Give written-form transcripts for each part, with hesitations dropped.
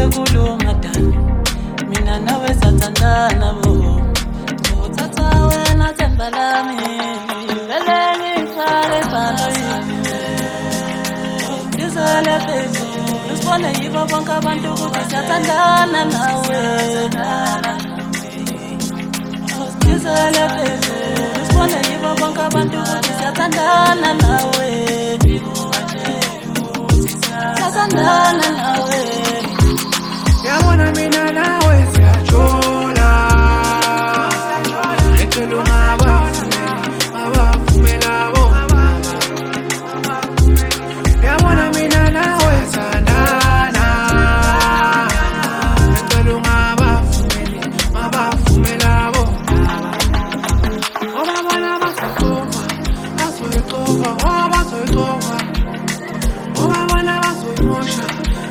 sekulunga dani mina nawe sathandana bo uthatha wena themba lami vele ngihlale phansi ngizele phezulu usibone yibo bonke abantu ukuthi siyathandana nawe ngizele phezulu usibone yibo bonke abantu ukuthi siyathandana nawe siyathandana nawe yabona mina nawe siyajola ecela ungabavumela bo yabona mina nawe siyathandana ecela ungabavumela bo ngoba bona bazoyixova ngoba bona bazoyimosha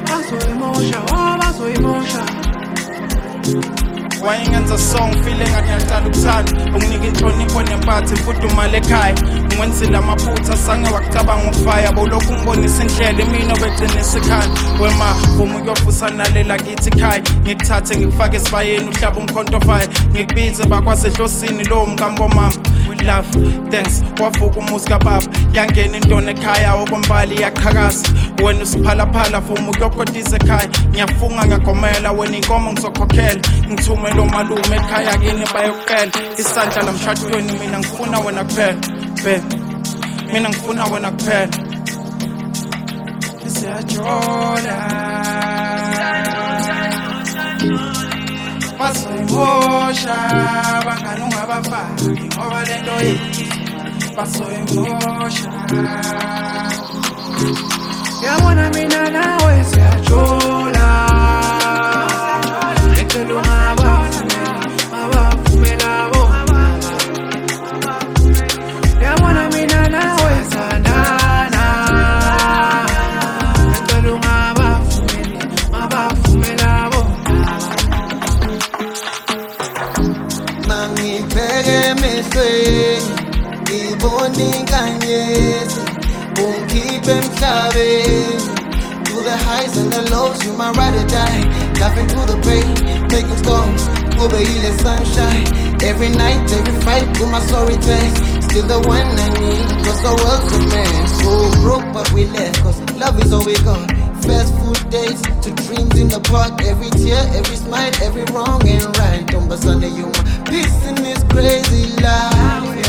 wayengenza song feeling ngiyaqala ukuthanda unginike inhlonipho nempatho imfudumalo ekhaya ngwenzile amaphutha sange wakucabanga ukufaya bolokhu ngibonisa indlela mina obegcinisa ekhaya wema vuma uyofusa nalela kithi ekhaya ngikuthathe ngikufake esibayeni uhlaba umkhonto fire ngikubize bakwazi ehlosini lowo mkambo mama love thanks wavuka umuzi kababa yangena intona ekhaya okombali yaqhakasa wena usiphalaphala vuma uyokodisa ekhaya ngiyafunga ngagomela wena inkomo ngizokhokhela ngithumela omalume ekhaya kini bayokuqela isandla lamshadweni mina ngifuna wena kuphela mina ngifuna wena kuphela siyajola basoyimosha bangani ungabafaki ngoba lento yethu basoyimosha yabona mina nawe siyajola ecela ungabavumela bo yabona mina nawe siyathandana ecela ungabavumela bo mangibheke emehlweni ngibona inkanyezi ungikhiphe emhlabeni through the highs and the lows you my ride or die laughing through the pain making storms kube yile sunshine every night every fight with my sorry face still the one I need cause the world's a man so broke but we left cause love is all we got fast food days to dreams in the park every tear every smile every wrong and right don't Sunday you my peace in this crazy life